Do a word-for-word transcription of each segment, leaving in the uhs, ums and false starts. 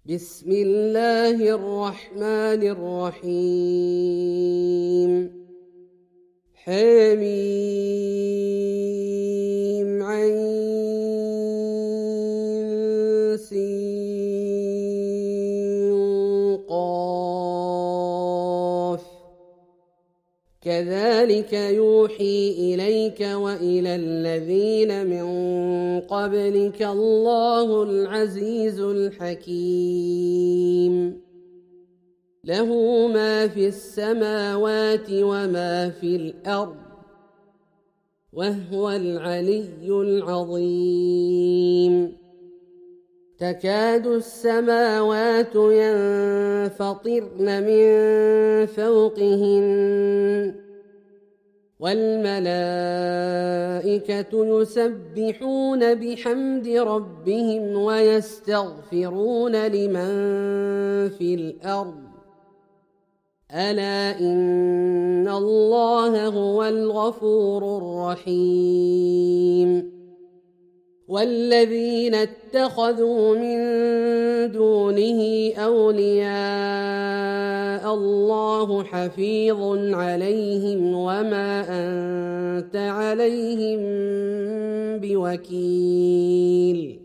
بسم الله الرحمن الرحيم حميم عين سين قاف كذلك يوحي إليك وإلى الذين من قبلك الله العزيز الحكيم له ما في السماوات وما في الأرض وهو العلي العظيم تكاد السماوات ينفطرن من فوقهن والملائكة يسبحون بحمد ربهم ويستغفرون لمن في الأرض ألا إن الله هو الغفور الرحيم والذين اتخذوا من دونه أولياء الله حفيظ عليهم وما أنت عليهم بوكيل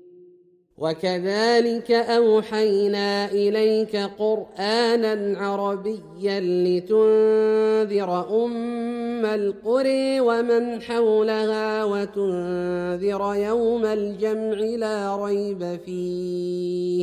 وكذلك أوحينا إليك قرآنا عربيا لتنذر أم القرى ومن حولها وتنذر يوم الجمع لا ريب فيه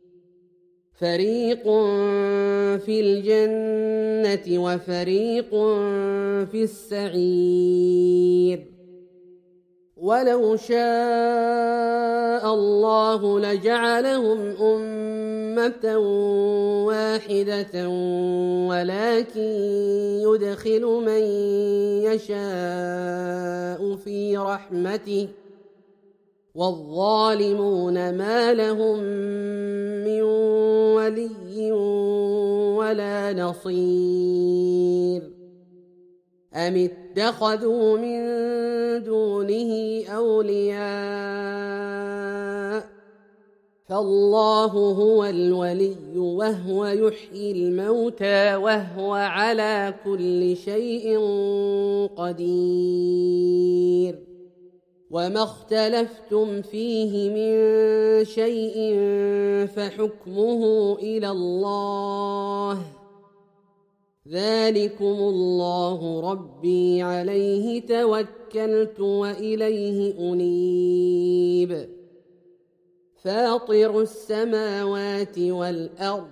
فريق في الجنة وفريق في السعير ولو شاء الله لجعلهم أمة واحدة ولكن يدخل من يشاء في رحمته والظالمون ما لهم من ولي ولا نصير أم اتخذوا من دونه أولياء فالله هو الولي وهو يحيي الموتى وهو على كل شيء قدير وما اختلفتم فيه من شيء فحكمه إلى الله ذلكم الله ربي عليه توكلت وإليه أنيب فاطر السماوات والأرض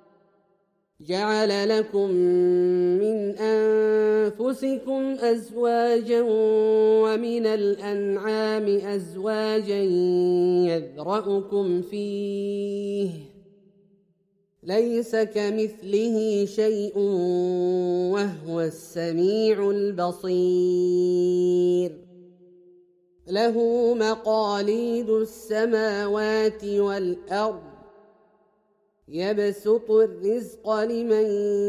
جعل لكم من أنفسكم أزواجا ومن الأنعام أزواجا يذرأكم فيه ليس كمثله شيء وهو السميع البصير له مقاليد السماوات والأرض يبسط الرزق لمن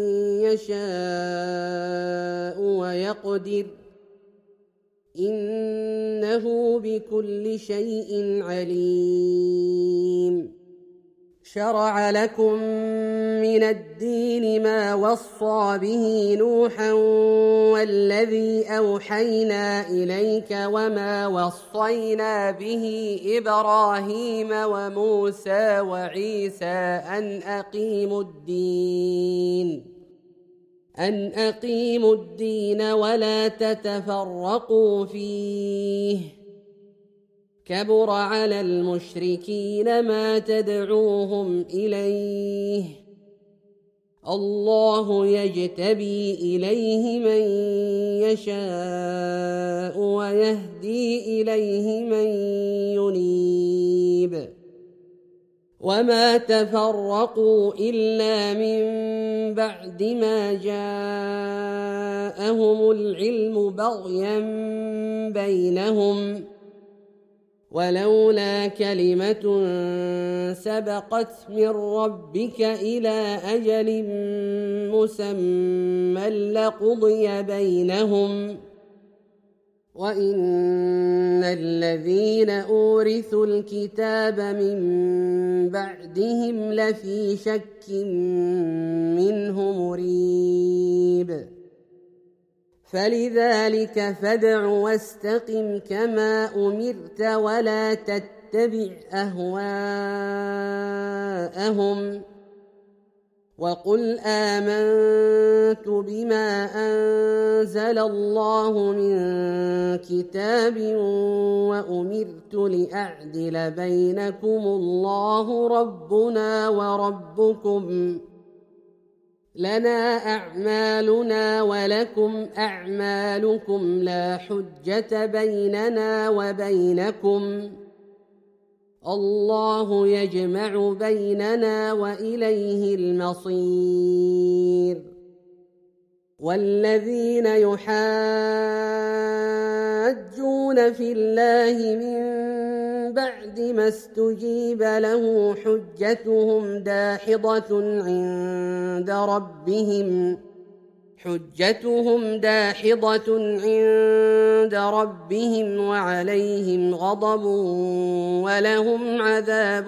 يشاء ويقدر إنه بكل شيء عليم شرع لكم من الدين ما وصى به نوحا والذي أوحينا إليك وما وصينا به إبراهيم وموسى وعيسى أن أقيموا الدين أن أقيموا الدين ولا تتفرقوا فيه كبر على المشركين ما تدعوهم إليه الله يجتبي إليه من يشاء ويهدي إليه من ينيب وما تفرقوا إلا من بعد ما جاءهم العلم بغيا بينهم ولولا كلمة سبقت من ربك إلى أجل مسمى لقضي بينهم وإن الذين أورثوا الكتاب من بعدهم لفي شك منه مريب فلذلك فادع واستقم كما أمرت ولا تتبع أهواءهم وقل آمنت بما أنزل الله من كتاب وأمرت لأعدل بينكم الله ربنا وربكم لنا أعمالنا ولكم أعمالكم لا حجة بيننا وبينكم الله يجمع بيننا وإليه المصير والذين يحاجون في الله من بعد ما استجيب له حجتهم داحضة عند ربهم حجتهم داحضة عند ربهم وعليهم غضب ولهم عذاب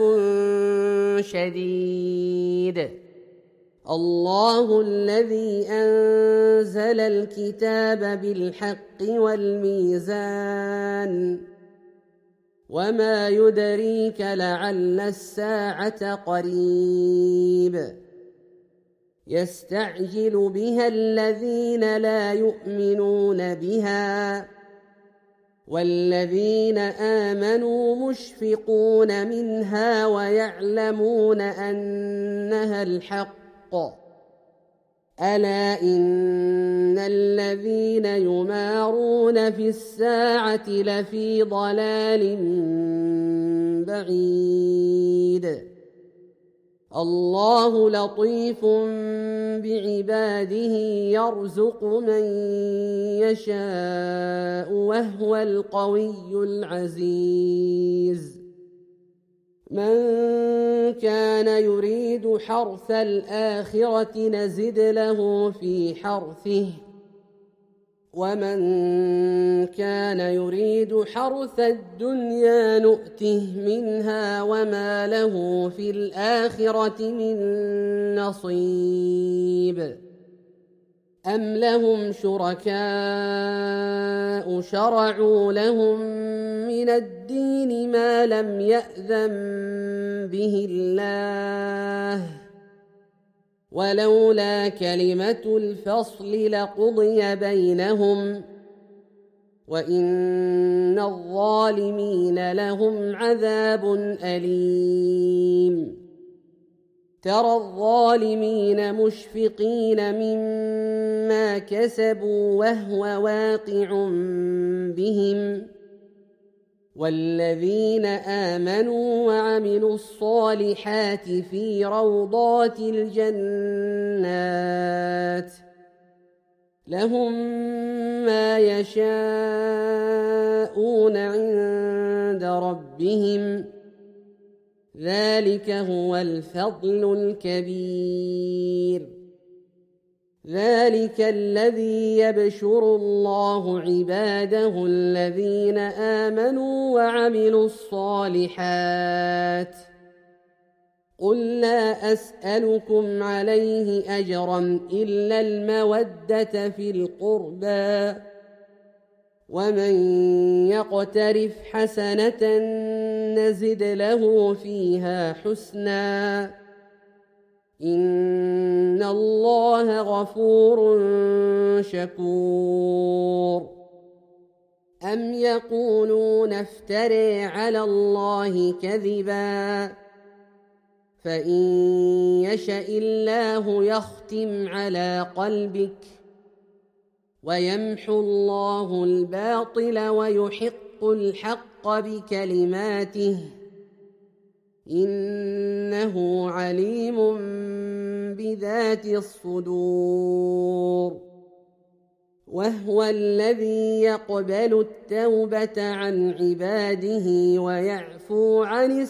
شديد الله الذي أنزل الكتاب بالحق والميزان وما يدريك لعل الساعة قريب يستعجل بها الذين لا يؤمنون بها والذين آمنوا مشفقون منها ويعلمون أنها الحق ألا إن الذين يمارون في الساعة لفي ضلال بعيد الله لطيف بعباده يرزق من يشاء وهو القوي العزيز من كان يريد حرث الآخرة نزد له في حرثه ومن كان يريد حرث الدنيا نؤته منها وما له في الآخرة من نصيب أم لهم شركاء شرعوا لهم من الدين ما لم يأذن به الله ولولا كلمة الفصل لقضي بينهم وإن الظالمين لهم عذاب أليم ترى الظالمين مشفقين مما كسبوا وهو واقع بهم والذين آمنوا وعملوا الصالحات في روضات الجنات لهم ما يشاءون عند ربهم ذلك هو الفضل الكبير ذلك الذي يبشر الله عباده الذين آمنوا وعملوا الصالحات قل لا أسألكم عليه أجرا إلا المودة في القربى ومن يقترف حسنة نزد له فيها حسنا إن الله غفور شكور أم يقولون افتري على الله كذبا فإن يشأ الله يختم على قلبك ويمحو الله الباطل ويحق الحق بكلماته إنه عليم بذات الصدور وهو الذي يقبل التوبة عن عباده ويعفو عن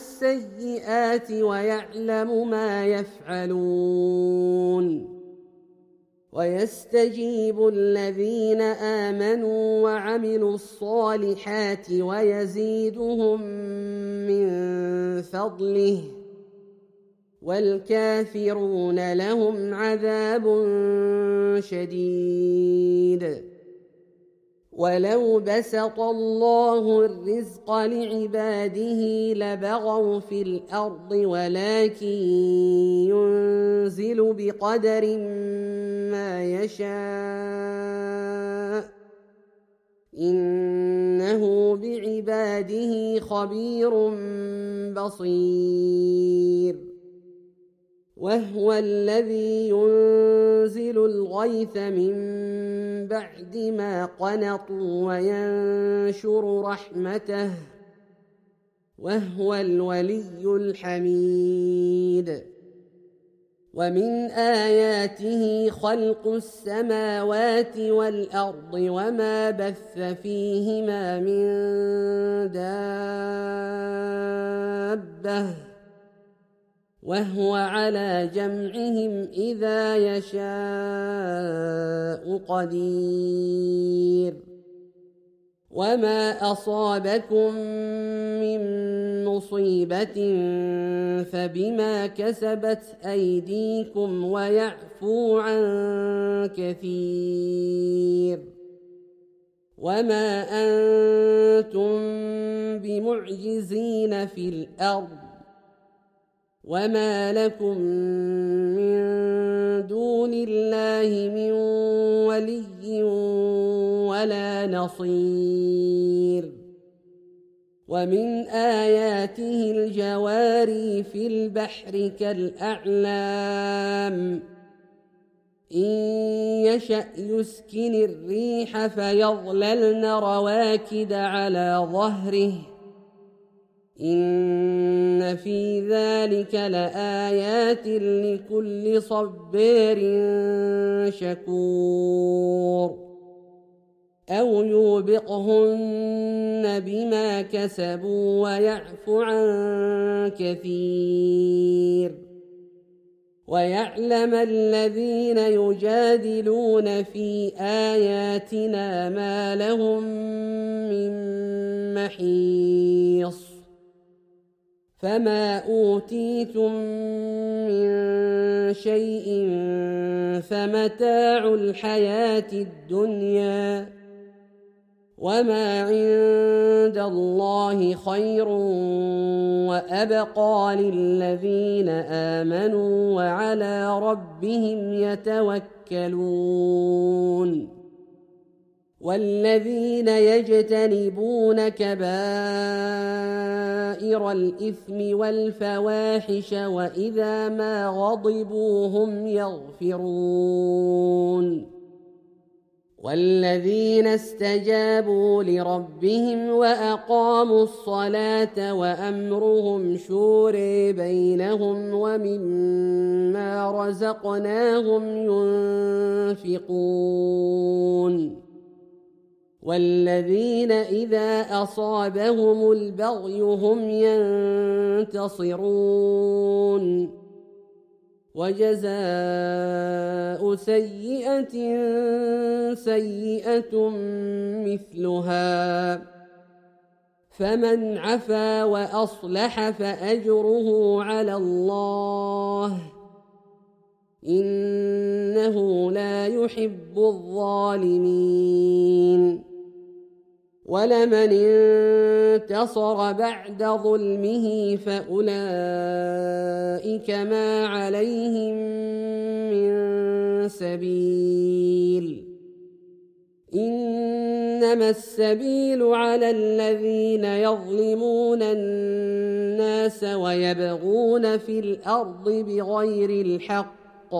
السيئات ويعلم ما يفعلون ويستجيب الذين آمنوا وعملوا الصالحات ويزيدهم من فضله والكافرون لهم عذاب شديد. ولو بسط الله الرزق لعباده لبغوا في الأرض ولكن ينزل بقدر ما يشاء إنه بعباده خبير بصير. وهو الذي ينزل الغيث من بعد ما قنطوا وينشر رحمته وهو الولي الحميد. ومن آياته خلق السماوات والأرض وما بث فيهما من دابة وهو على جمعهم إذا يشاء قدير. وما أصابكم من مصيبة فبما كسبت أيديكم ويعفو عن كثير. وما أنتم بمعجزين في الأرض وما لكم من دون الله من ولي ولا نصير. ومن آياته الجواري في البحر كالأعلام إن يشأ يسكن الريح فيظللن رواكد على ظهره إن في ذلك لآيات لكل صبار شكور. أو يوبقهن بما كسبوا ويعفو عن كثير. ويعلم الذين يجادلون في آياتنا ما لهم من محيص. فما أوتيتم من شيء فمتاع الحياة الدنيا وما عند الله خير وأبقى للذين آمنوا وعلى ربهم يتوكلون. والذين يجتنبون كبائر الإثم والفواحش وإذا ما غضبوا هم يغفرون. والذين استجابوا لربهم وأقاموا الصلاة وأمرهم شورى بينهم ومما رزقناهم ينفقون. والذين إذا أصابهم البغي هم ينتصرون. وجزاء سيئة سيئة مثلها فمن عفا وأصلح فأجره على الله إنه لا يحب الظالمين. ولمن انتصر بعد ظلمه فأولئك ما عليهم من سبيل إنما السبيل على الذين يظلمون الناس ويبغون في الأرض بغير الحق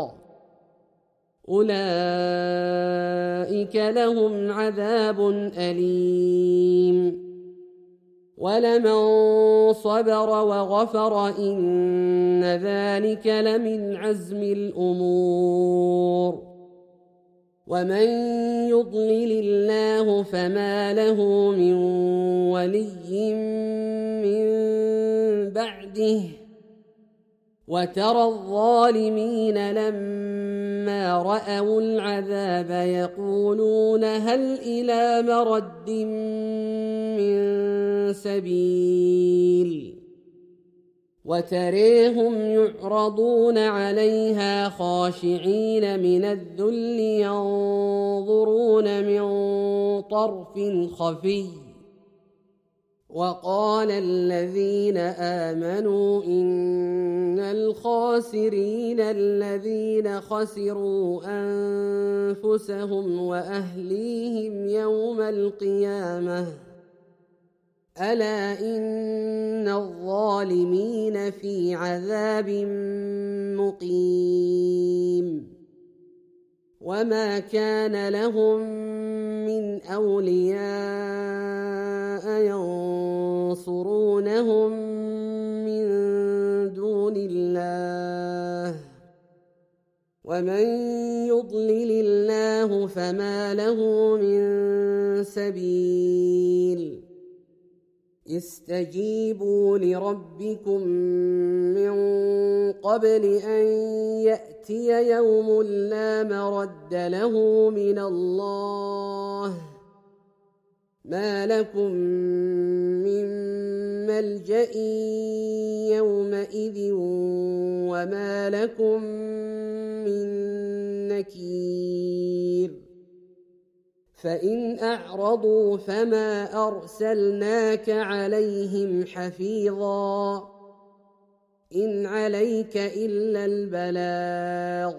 أولئك لهم عذاب أليم. ولمن صبر وغفر إن ذلك لمن عزم الأمور. ومن يضلل الله فما له من ولي من بعده وترى الظالمين لما رأوا العذاب يقولون هل إلى مرد من سبيل وتريهم يعرضون عليها خاشعين من الذل ينظرون من طرف خفي وقال الذين آمنوا إن الخاسرين الذين خسروا أنفسهم وأهليهم يوم القيامة ألا إن الظالمين في عذاب مقيم وما كان لهم من أولياء ينصرونهم من دون الله ومن يضلل الله فما له من سبيل استجيبوا لربكم من قبل أن يأتي يوم لا مرد له من الله ما لكم من ملجأ يومئذ وما لكم من نكير فإن أعرضوا فما أرسلناك عليهم حفيظا إن عليك إلا البلاغ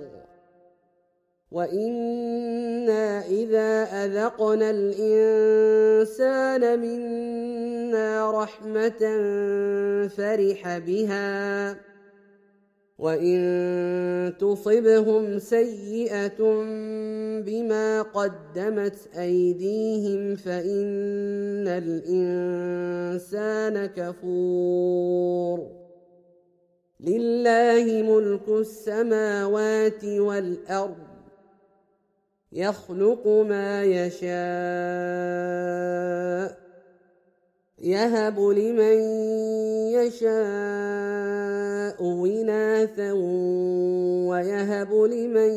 وإنا إذا أذقنا الإنسان منا رحمة فرح بها وإن تصبهم سيئة بما قدمت أيديهم فإن الإنسان كفور لله ملك السماوات والأرض يخلق ما يشاء يهب لمن يشاء إناثا ويهب لمن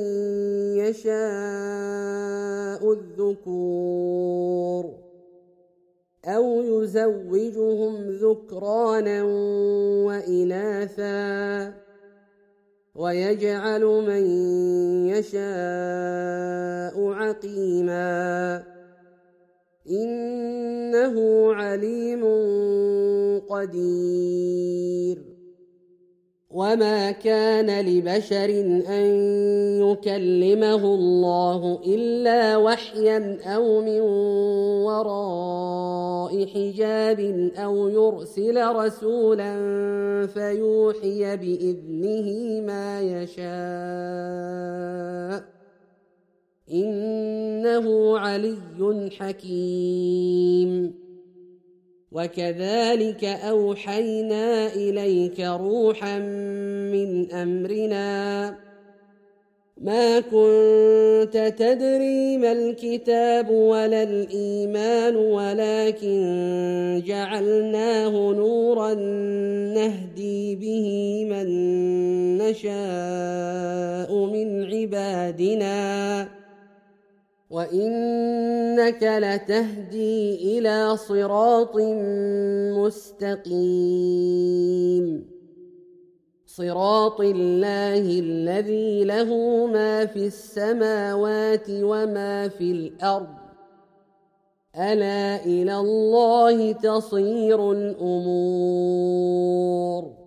يشاء الذكور أو يزوجهم ذكرانا وإناثا ويجعل من يشاء عقيما إنه عليم قدير وما كان لبشر أن يكلمه الله إلا وحيا أو من وراء حجاب أو يرسل رسولا فيوحي بإذنه ما يشاء إنه علي حكيم وكذلك أوحينا إليك روحا من أمرنا ما كنت تدري ما الكتاب ولا الإيمان ولكن جعلناه نورا نهدي به من نشاء من عبادنا وإنك لتهدي إلى صراط مستقيم صراط الله الذي له ما في السماوات وما في الأرض ألا إلى الله تصير الأمور